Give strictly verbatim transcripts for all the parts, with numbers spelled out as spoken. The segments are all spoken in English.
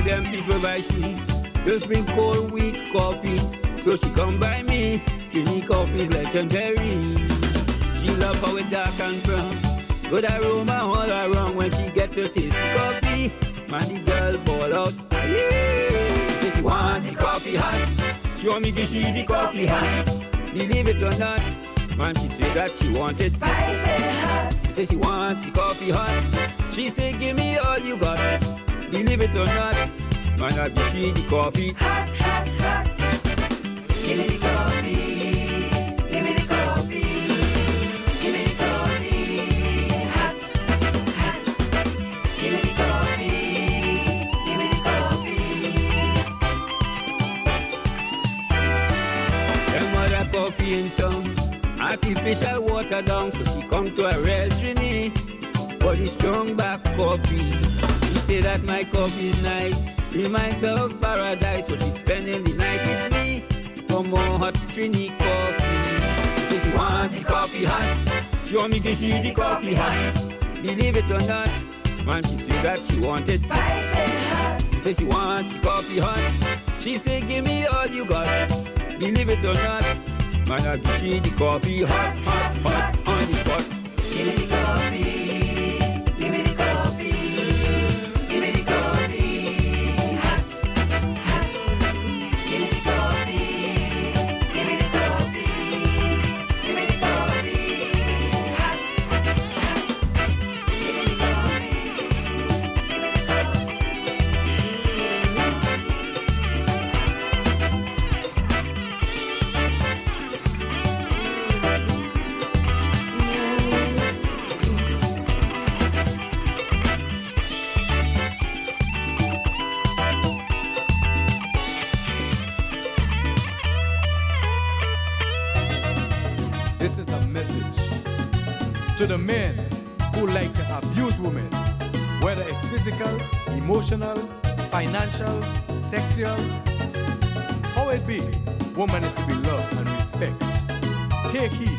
them people by she just bring cold weak coffee. So she come by me, Trini coffee's legendary. She love how it dark and brown, good aroma all around. When she get to taste the coffee, man the girl ball out. Yeah. Say she want the coffee hot, she want me to she the coffee hot. Believe it or not, man she say that she want it piping hot. Say she want the coffee hot, she say give me all you got. Believe it or not, man I be she the coffee hot, hot, hot. Give me the coffee, give me the coffee, give me the coffee, hot, hot. Give me the coffee, give me the coffee. Them mother coffee in town, artificial water down, so she come to a real Trini for the strong back coffee. She say that my coffee is nice, reminds her of paradise, so she's spending the night with me. For more hot Trini coffee. She says she want the coffee hot, she want me to see the coffee hot. Believe it or not, man she say that she want it piping hot. She says she want the coffee hot, she say give me all you got. Believe it or not, man I be see the coffee hot, hot, hot on the spot. Give me the coffee, give me the coffee, give me the coffee, hot, hot. Give me the coffee. This is a message to the men who like to abuse women, whether it's physical, emotional, financial, sexual. How it be, woman is to be loved and respect. Take heed.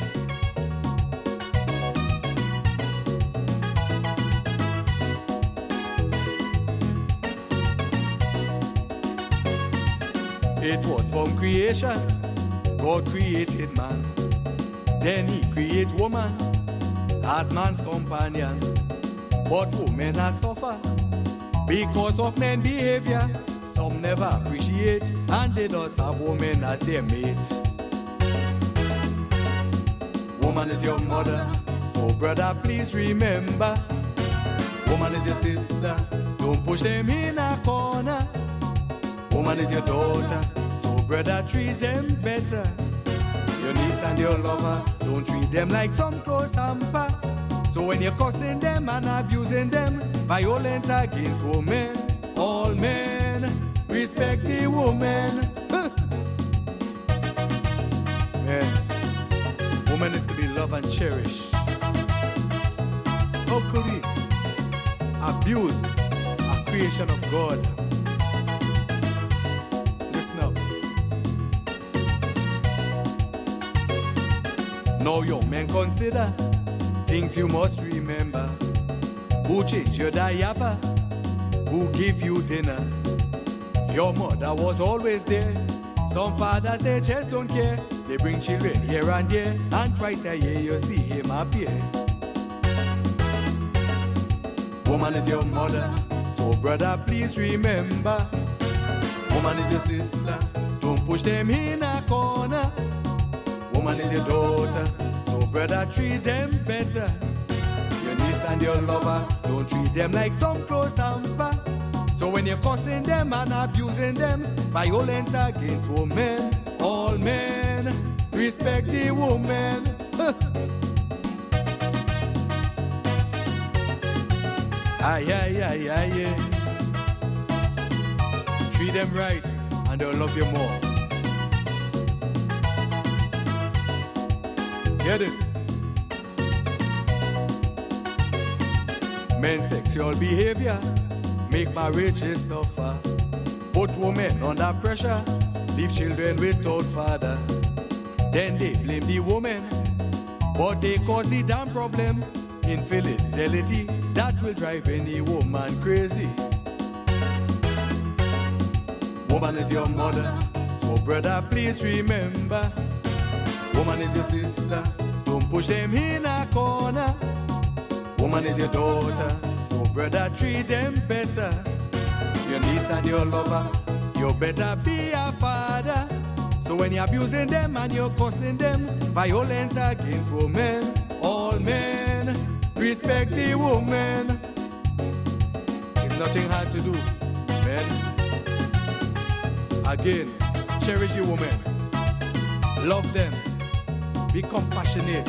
It was from creation, God created man. Then he create woman as man's companion. But women are suffer because of men behavior. Some never appreciate, and they just have women as their mate. Woman is your mother, so brother please remember. Woman is your sister, don't push them in a corner. Woman is your daughter, so brother treat them better. Your niece and your lover, don't treat them like some close hamper. So when you're cussing them and abusing them, violence against women, all men respect the woman. Man, woman is to be loved and cherished. How could we abuse a creation of God? Listen up. Now young men consider things you must remember. Who changed your diaper? Who gave you dinner? Your mother was always there. Some fathers, they just don't care. They bring children here and there, and twice a year you see him appear. Woman is your mother, so brother please remember. Woman is your sister, don't push them in a corner. Woman is your daughter, so brother treat them better. Your niece and your lover, don't treat them like some close hamper. So when you're cussing them and abusing them, violence against women, all men respect the woman. Aye, aye, aye, aye, yeah. Treat them right and they'll love you more. Hear this. Men's sexual behavior make marriages suffer. Put women under pressure, leave children without father. Then they blame the woman, but they cause the damn problem. Infidelity that will drive any woman crazy. Woman is your mother, so brother, please remember. Woman is your sister, don't push them in a corner. Woman is your daughter, so brother, treat them better. Your niece and your lover, you better be a father. So when you're abusing them and you're cussing them, violence against women, all men, respect the woman. It's nothing hard to do, man. Again, cherish the women, love them, be compassionate.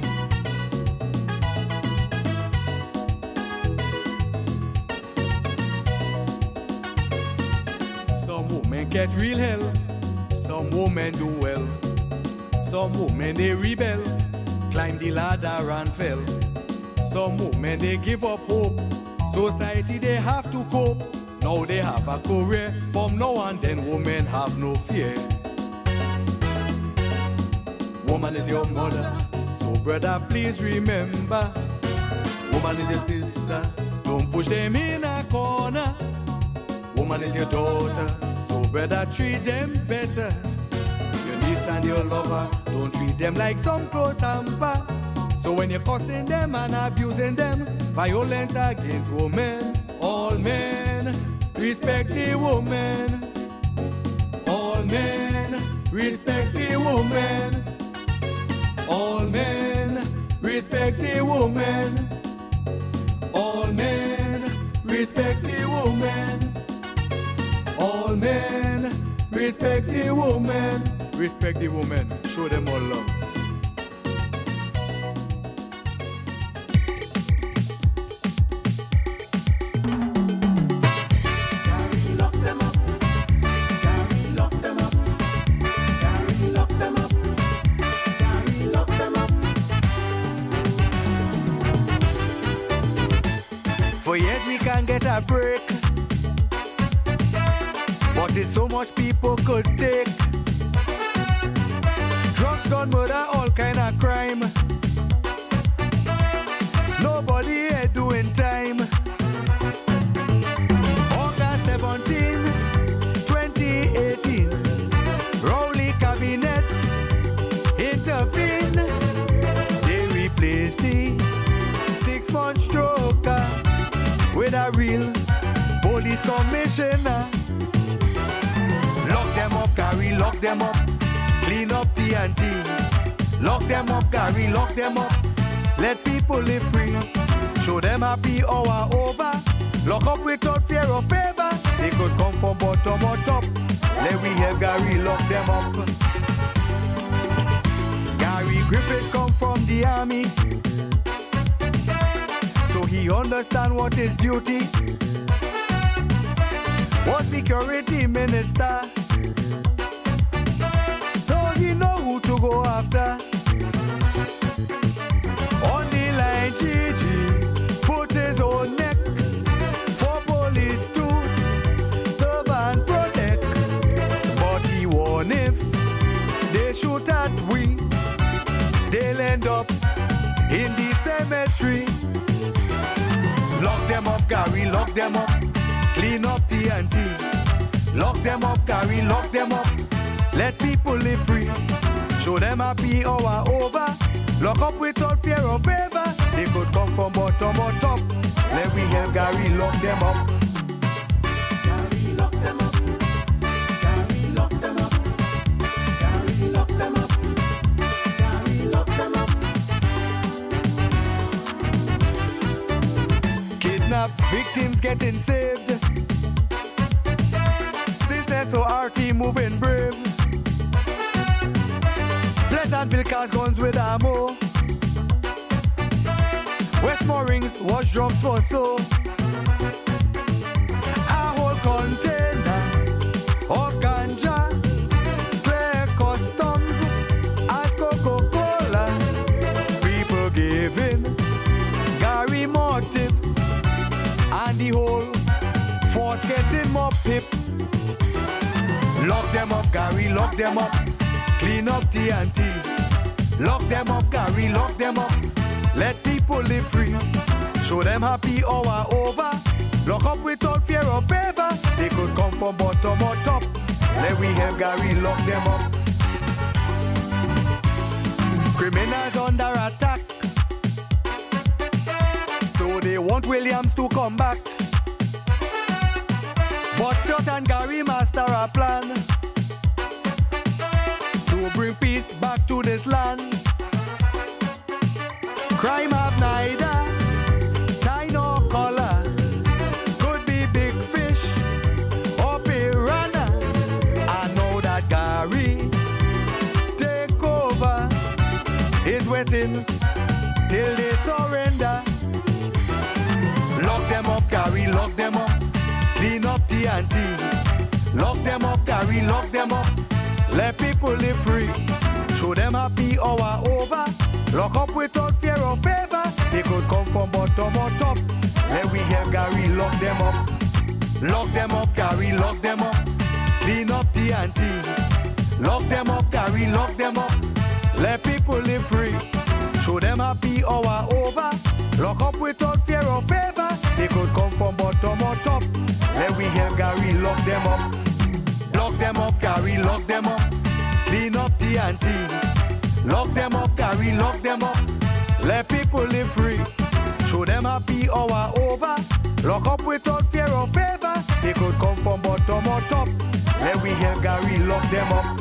Some women get real hell, some women do well. Some women they rebel, climb the ladder and fell. Some women they give up hope, society they have to cope. Now they have a career, from now on then women have no fear. Woman is your mother, so brother please remember. Woman is your sister, don't push them in a corner. Woman is your daughter, so brother treat them better. Your niece and your lover, don't treat them like some close hamper. So when you're cussing them and abusing them, violence against women, all men, respect the woman. All men, respect the woman. All men, respect the woman. All men, respect the woman. All men, respect the woman. Respect the woman, show them all love. For years we can get a break, but there's so much people could take. Drugs, gun, murder, all kind of crime. Nobody here doing time. August seventeenth, twenty eighteen, Rowley Cabinet intervene. They replaced the six-month joker with a real police commissioner. Lock them up, Gary, lock them up. Clean up T N T. Lock them up, Gary, lock them up. Let people live free. Show them happy hour over. Lock up without fear or favor. They could come from bottom or top. Let we have Gary lock them up. Gary Griffith come from the army, so he understand what is duty. Was security minister, so he know who to go after. On the line, Gigi put his own neck for police to serve and protect. But he warned if they shoot at we, they'll end up in the cemetery. Lock them up, Gary, lock them up. Clean up T N T. Lock them up, Gary, lock them up. Let people live free. Show them happy hour over. Lock up without fear or favor. They could come from bottom or top. Let we have Gary lock them up. Gary lock them up. Gary lock them up. Gary lock them up. Gary lock them up. Kidnap victims getting saved. Since S O R T moving brave. Pleasantville cars guns with ammo. Westmore rings wash drugs for so. A whole container of ganja. Clear customs as Coca-Cola. People giving Gary more tips. And the whole force getting more pips. Lock them up, Gary, lock them up. Clean up T N T. Lock them up, Gary, lock them up. Let people live free. Show them happy hour over. Lock up without fear or favor. They could come from bottom or top. Let we help Gary lock them up. Criminals under attack, so they want Williams to come back. But Stuart and Gary master a plan to bring peace back to this land. Crime have neither tie nor color. Could be big fish or piranha. I know that Gary take over. Is waiting till they surrender. Lock them up, Gary, lock them up. Clean up the ante. Lock them up, Gary, lock them up. Let people live free. Show them happy hour over. Lock up without fear or favor. They could come from bottom or top. Let we have Gary lock them up. Lock them up, Gary, lock them up. Clean up the ante. Lock them up, Gary, lock them up. Let people live free. Show them happy hour over. Lock up without fear or favor. They could come from bottom or top. Let we have Gary lock them up. Lock them up, Gary, lock them up. Clean up the ante. Lock them up, Gary, lock them up. Let people live free. Show them happy hour over. Lock up without fear or favor. They could come from bottom or top. Let we have Gary lock them up.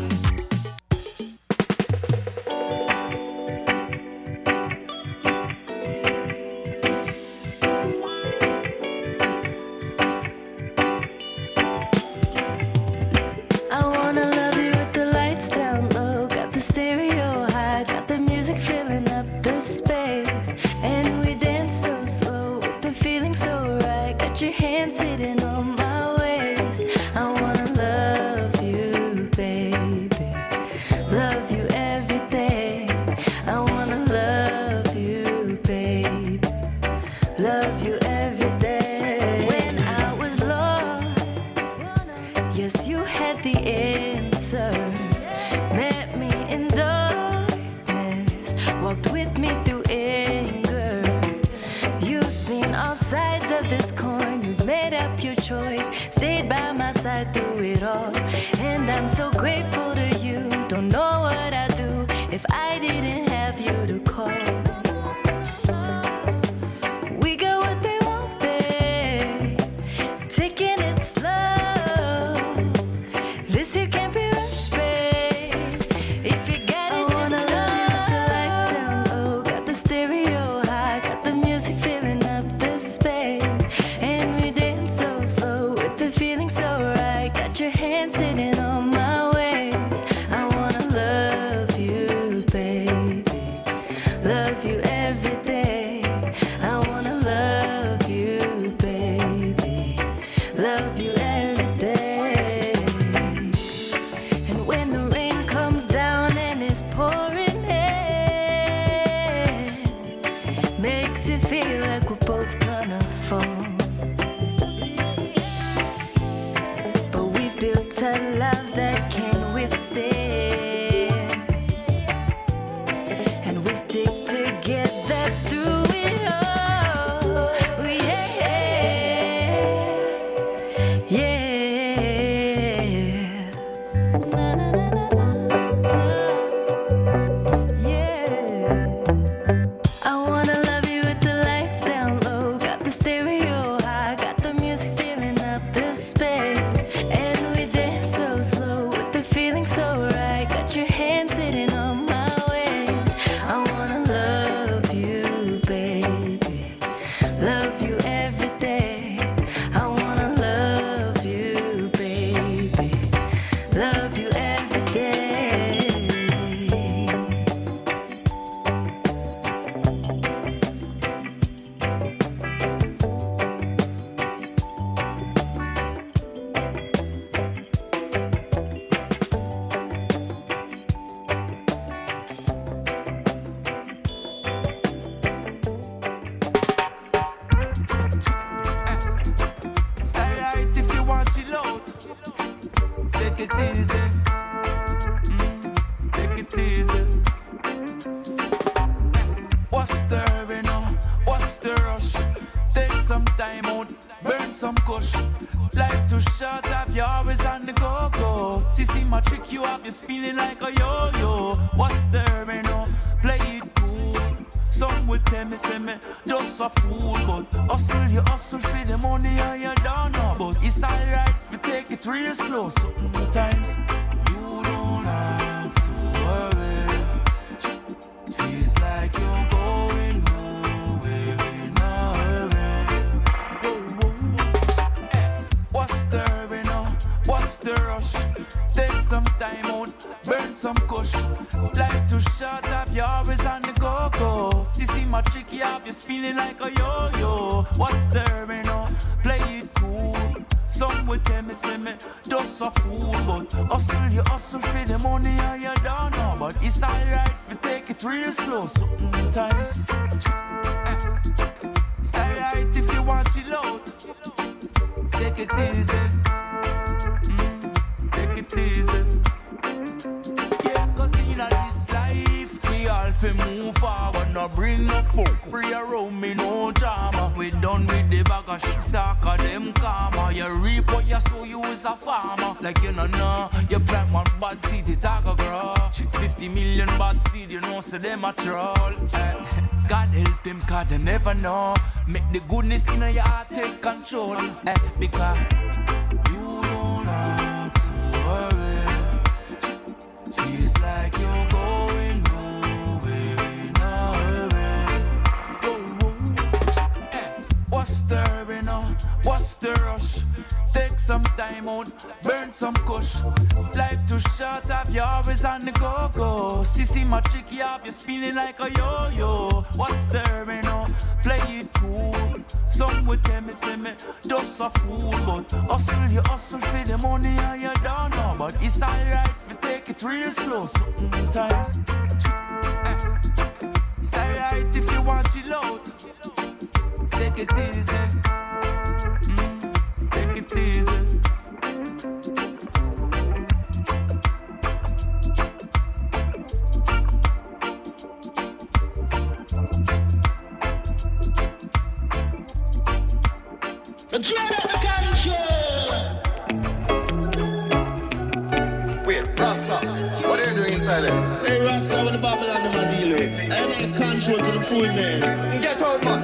Sometimes time out, burn some kush. Life too short, have you always on the go-go. System a trick you off, you spinning like a yo-yo. What's there, you know? Play it cool. Some would tell me, say me, just a fool. But hustle, you hustle for the money and you don't know. But it's alright if you take it real slow. Sometimes you don't have to worry. Feels like you're going nowhere in a hurry. Whoa, whoa. Hey, what's the hurry now? What's the rush? Take some time out, burn some kush. Life too short, have you always on the go-go. System a tricky, have you spinning like a yo-yo. What's the hurry now? Play it cool. Some would tell me, say me, just a fool. But hustle, you hustle for the money and you don't know. But it's alright if you take it real slow sometimes. It's alright if you want it loud. Take it easy. Mm, take it easy. Yeah, cause in this life, we all fi move forward, no bring no folk. Free around me, no drama. We done with the bag of shit talk of them karma. You reap what you sow, you is a farmer. Like you know, no, you plant one bad seed, it a go grow. fifty million bad seed, you know, so them a troll. God help them, cause they never know. Make the goodness in your heart take control. Eh, because you don't have to worry. Feels like you're going nowhere in a hurry. Whoa, whoa. Hey, what's the hurry now? What's the rush? Take some time out, burn some kush. Life too short, have you always on the go-go. System a tricky, have you spinning like a yo-yo. What's the hurry now? Play it cool. Some would tell me, say me, just a fool. But hustle, you hustle for the money and you don't know. But it's alright if you take it real slow sometimes. It's alright if you want it loud. Take it easy. Mm, take it easy. Let's get out the control. Wait, Rasta, what are you doing in silence? Hey, Rasta, what the Babylon them a deal with? I need control to the fullness. Get out, man.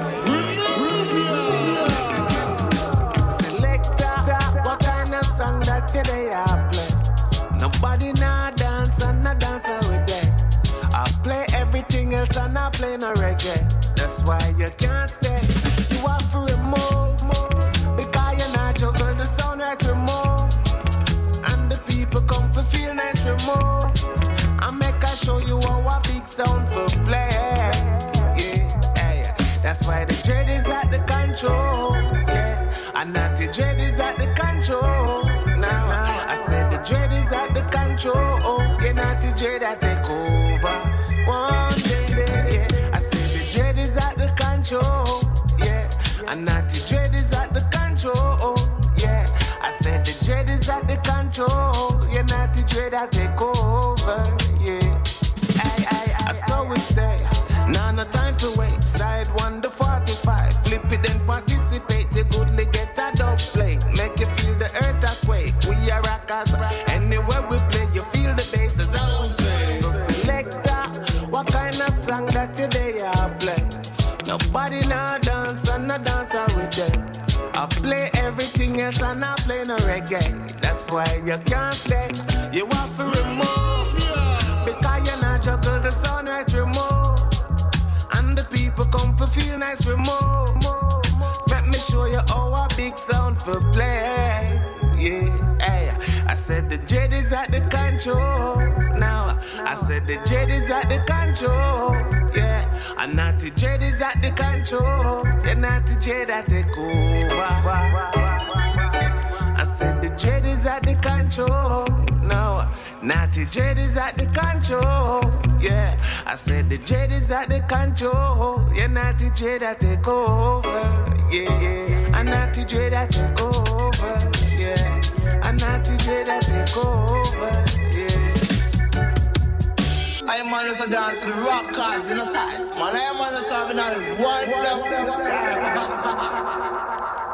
Selector, what kind of song that today I play? Nobody nah dance and nah dance with them. I play everything else and I play no reggae. That's why you can't stay. You have to remove. Because you're not juggle the sound right remote. And the people come for feel nice remote. I make I show you how a big sound for play. Yeah, yeah. That's why the dread is at the control. Yeah, and not the dread is at the control. Now I said the dread is at the control. Yeah, not the dread that take over. One day, yeah. I said the dread is at the control. Yeah, and not the dread is at the control, yeah. I said the dread is at the control. Yeah, not the dread that take over, yeah. Aye, aye, aye, I saw we stay. Now no time to wait. Side one to forty-five. Flip it and participate. You goodly get a dub play. Make you feel the earthquake. We are rockers. Anywhere we play, you feel the bass. As I was saying. So selector, what kind of song that today I play? Nobody now dance and no dancer with them. I play everything else and I play no reggae. That's why you can't stay. You have to remove. Because you're not juggle the sound right remote. And the people come for feel nice remote. Let me show you how a big sound for play. Yeah, hey. I said the dread is at the control. Now I said the dread is at the control. Yeah, and not the dread is at the control. Yeah, not the dread that take over. I said the dread is at the control. No, not the dread is at the control. Yeah, I said the dread is at the control. Yeah, not the dread that take over. Yeah, and not the dread that take over. Yeah. And not the dread that take over, yeah. I am on to dance to the rock cars in the side. Man, I am on to have one time.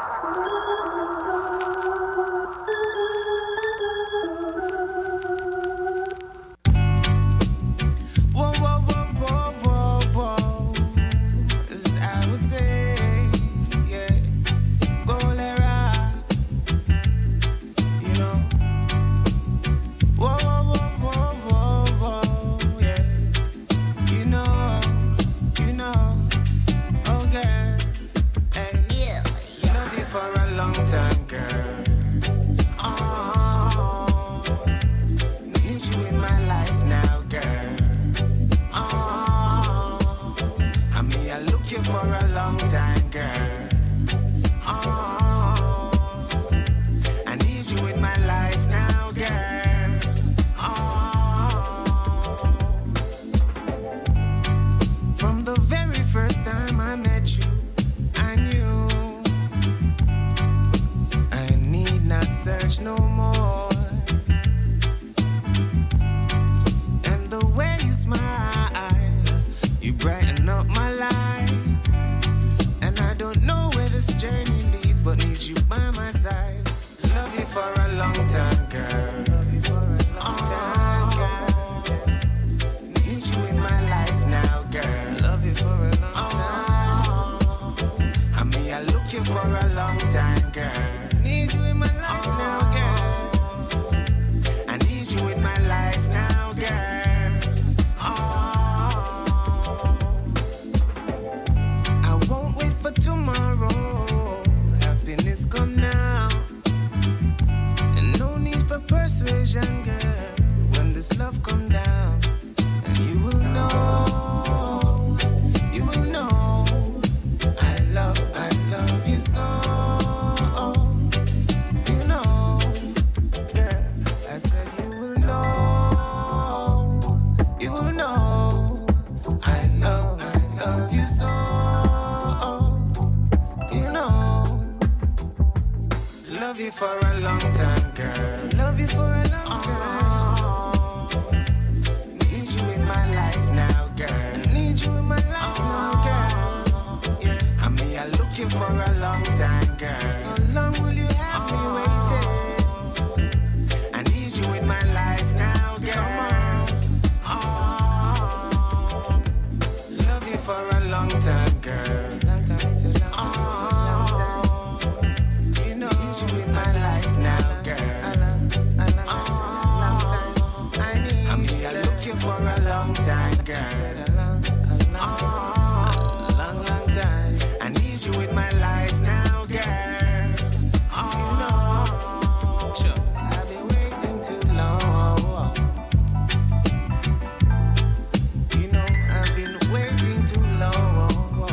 but need you by my side. Love you for a long time, girl. Love you for a long time, girl. Yes. Need you in my life now, girl. Love you for a long time. I mean, I look you for a long time, girl. Need you in my life now, girl. I need you in my life now, girl. Oh. I won't wait for tomorrow. Happiness come now. And no need for persuasion, girl. When this love come down, and you will know, you will know. I love, I love you so. You know, girl. I said you will know, you will know. I love, I love you so. You know, love you for a long time, girl. Love you for a long time. Need you in my life now, girl. Need you in my life now, girl. Yeah, I mean, I look you for a long time, girl. How long will you have me waiting? I need you in my life now, girl. Oh, love you for a long time, girl. Long time is a long time, it's a long time. You know, need you in my life now, girl. A long, a long, long time. I need I mean, I look you for a long time, girl. A long, a long time. A long, long time. I need you in my life now, girl. You know, sure. I've been waiting too long. You know, I've been waiting too long.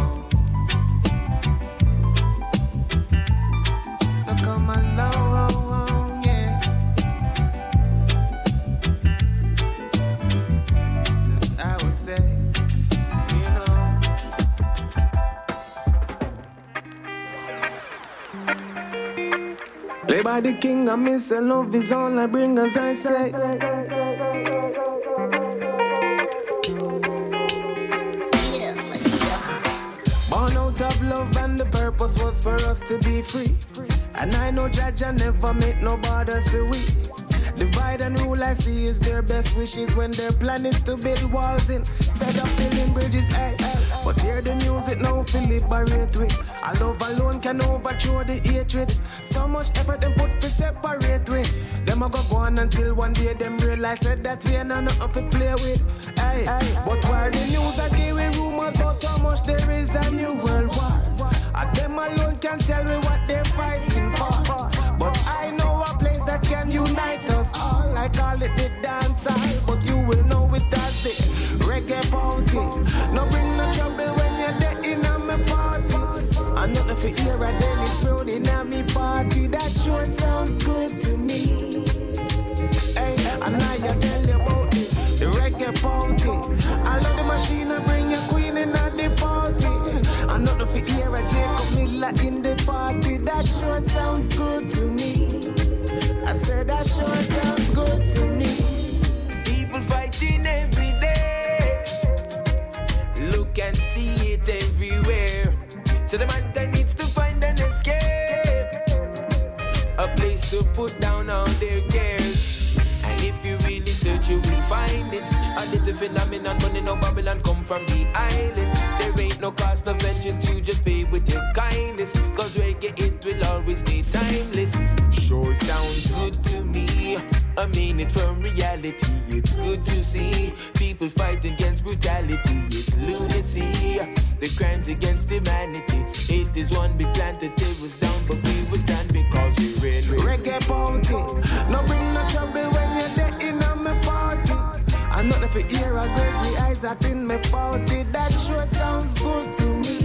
So come along, yeah. This I would say, you know. Play by the king, I miss and love is all I bring, as I say. Born out of love and the purpose was for us to be free. And I know Jaja never make no borders for we. Divide and rule I see is their best wishes when their plan is to build walls instead of building bridges. Ay, ay, ay. But hear the music now feel liberate with. A love alone can overthrow the hatred. So much effort them put to separate with. Them a go go on until one day them realize that we ain't nothing to play with. Ay, ay, but while the news are giving rumors about how much there is a new world war, and them alone can tell me what they're fighting for. But I know a place that can unite us all. I call it the dance hall, but you will know it as the reggae party. No bring no trouble when you're there in a me party. I'm not if you hear a Dennis Brown in a me party. That sure sounds good to me. Hey, and now you tell you about it, the reggae party. I love the machine and bring your queen in at the party. I'm not if you hear a Jacob Miller in the party. That sure sounds good to me. I said that sure sounds good to me. People fighting every day. Look and see it everywhere. So the man needs to find an escape, a place to put down all their cares. And if you really search, you will find it. A little phenomenon, money no Babylon come from the island. There ain't no cost of vengeance, you just pay with your kindness. Cause reggae, it will always stay timeless. Sure sounds good to me. I mean it from reality. It's good to see people fight against brutality. It's lunacy, the crimes against humanity. It is one big plan to tear us down, but we will stand because we're in reggae party. No bring no trouble when you're there in a me party. I'm not if you hear a Gregory Isaac in me party. That sure sounds good to me.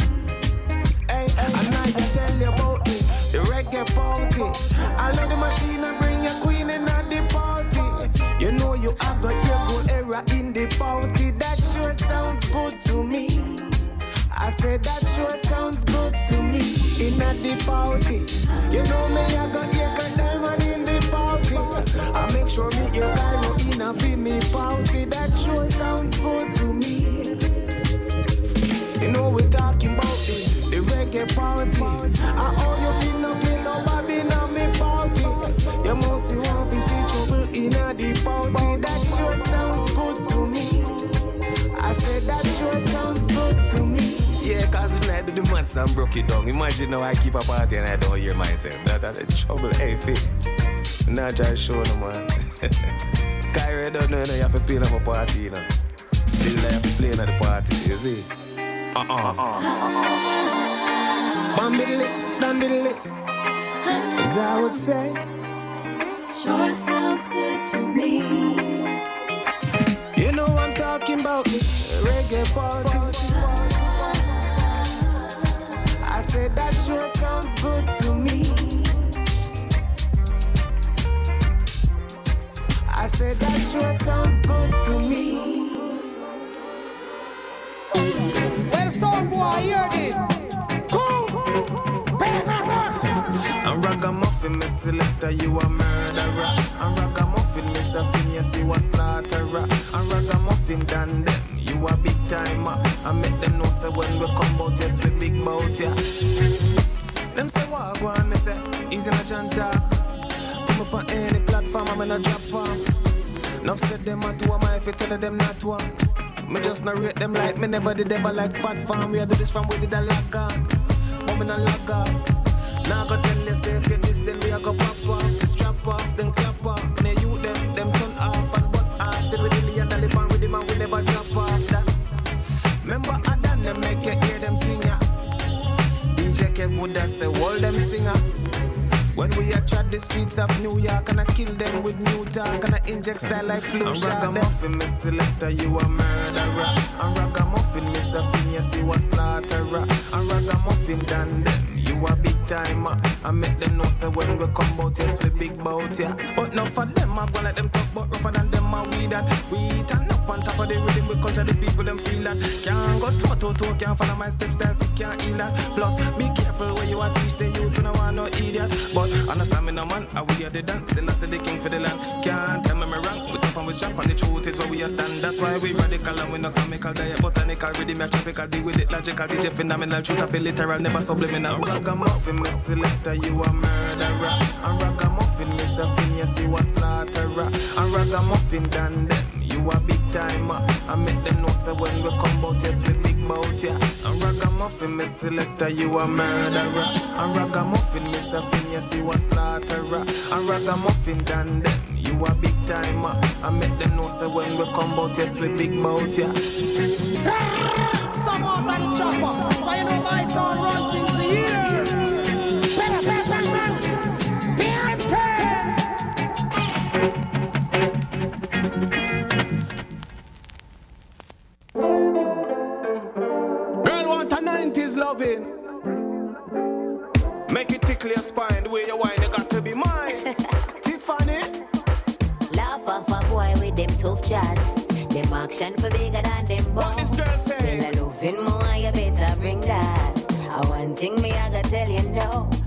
Hey, and now you tell you about it, the reggae party. I love the machine and bring your queen in at the party. You know you have got your good era in the party. That sure sounds good to me. I said that sure sounds good to me. In at the party, you know me, I got your good diamond in the party. I make sure me your guy no in a feel me party. That sure sounds good to me. You know we talking about the, the reggae party. I owe you feel mix and broke it down. Imagine now I keep a party and I don't hear myself. That, that's the trouble, hey, fit. Not just show no man. Kyrie don't know, you have to play on a party, you know. They have to play on the party, you see. Uh-uh. Bambiddly, dandiddly, as I would say. Sure sounds good to me. You know I'm talking about the reggae party. I said that sure sounds good to me. I said that sure sounds good to me. Well, son, boy, hear this. I'm ragamuffin, me selector, you a murderer. I'm ragamuffin, me Safin, yes, you a slaughterer. I'm ragamuffin, than them, you a big timer. I make them know, say when we come out, yes, we big bout, yeah. Them say, what go on, me say, easy na janta. Come up on any platform, I'm in a drop farm. Nuff said them a two, am I if you tell them not one. Me just narrate them like me never did ever like fat farm. We a do this from where did I lock on. But me not lock off. Now I go tell you say if you this then we a go pop off. The strap off, then clap off. And they you them, them turn off and butt off. Then we dilly and dally pan with them and we never drop off that. Remember I done them make you hear them thing ya. D J Kev would have say all them singer. When we a chat the streets of New York and I kill them with new talk and I inject style like flu shot. I'm ragamuffin, me selector, you a murderer. I'm ragamuffin, me Safin, yes, you a slaughterer. I'm ragamuffin, than them, you a big timer. I make them know, say when we come out, yes, we big bout, yeah. But not for them, I go like them tough, but rougher than them, I we that. We turn up on top of the rhythm, we culture the people, them feel that. Can't go toe to toe, can't follow my steps, else you can't heal that. Plus, be careful where you are teach the youth, you don't want no idiot. But understand me no man, I we are the dance, and I say the king for the land. Can't tell me me wrong, we come from we strap and the truth is where we are stand. That's why we radical and we no comical, diet botanical, rhythm, tropical, deal with it logical, D J phenomenal, truth I feel literal, never subliminal. Ragamuffin, me selector, you a murderer. And ragamuffin, me Safin, yes, you a slaughterer. And ragamuffin, than them, you a big timer. I make them know, say when we come out, yes, we big bout, yeah. And ragamuffin, me selector, you a murderer. And ragamuffin, me Safin, yes, you a slaughterer. And ragamuffin, than them, you a big timer. I make them know, say when we come out, yes, we big bout, yeah. Some more by the chopper, but you know my son run things here. Bang, bang, bang, bang. Bang, bang. Girl want a nineties loving. Make it tickle your spine. The way you whine, you got to be mine. Tiffany. Laugh off a boy with them tough chats. Them action for bigger than them bones. What this girl say? Tell her loving more, you better bring that. I one thing me I gotta tell you no.